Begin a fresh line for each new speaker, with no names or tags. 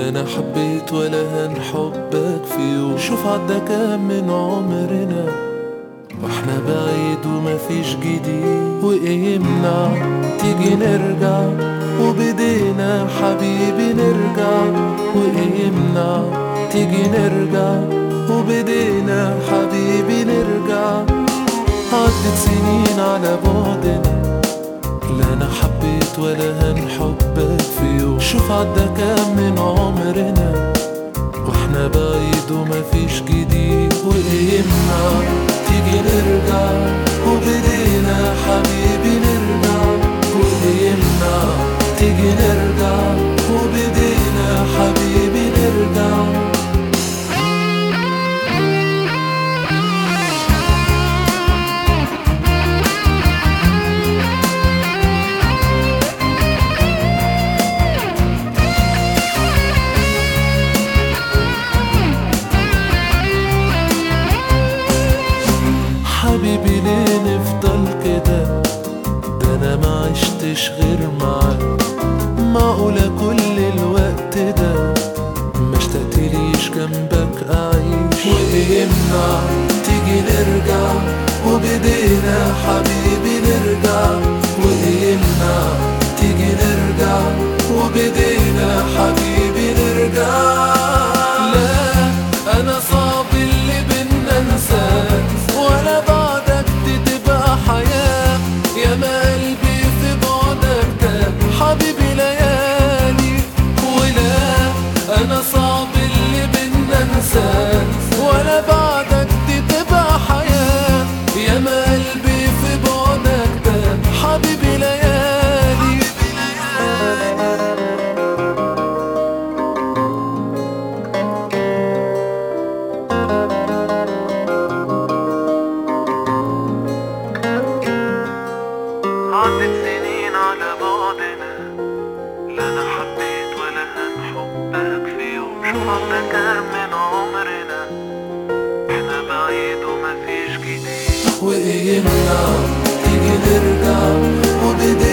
لا انا حبيت ولا هنحبك في يوم. شوف عدى كام من عمرنا واحنا بعيد ومفيش جديد، وايه يمنع تيجي نرجع وبدينا حبيبي نرجع، وايه يمنع تيجي نرجع وبدينا حبيبي نرجع. عدت سنين على بعدنا لا انا حبيت ولا هنحبك في يوم. شوف عدى كام من عمرنا واحنا بعيد ومفيش جديد، وايه يمنع تيجي نرجع وبدينا حبيبي نرجع، وايه يمنع تيجي نرجع وبدينا حبيبي نرجع. حبيبي ليه نفضل كده، ده انا ما عشتش غير معاك. معقولة كل الوقت ده ما اشتقتليش جنبك اعيش، وايه يمنع تيجي نرجع وبدينا حبيبي نرجع، وايه يمنع تيجي نرجع وبدينا حبيبي نرجع. لا انا صعب اللي بينا انساك ولا بعدك دي تبقى حياة، يا ما قلبي في بعدك تاب حبيبي ليالي. ولا انا صعب اللي بينا انساك ولا بعدك دي تبقى حياة، يا ما قلبي في بعدك تاب حبيبي ليالي. عدت سنين على بعدنا لا انا حبيت ولا هنحبك في يوم. شوف عدى كام من عمرنا احنا بعيد ومفيش جديد، وايه يمنع تيجي نرجع وبدينا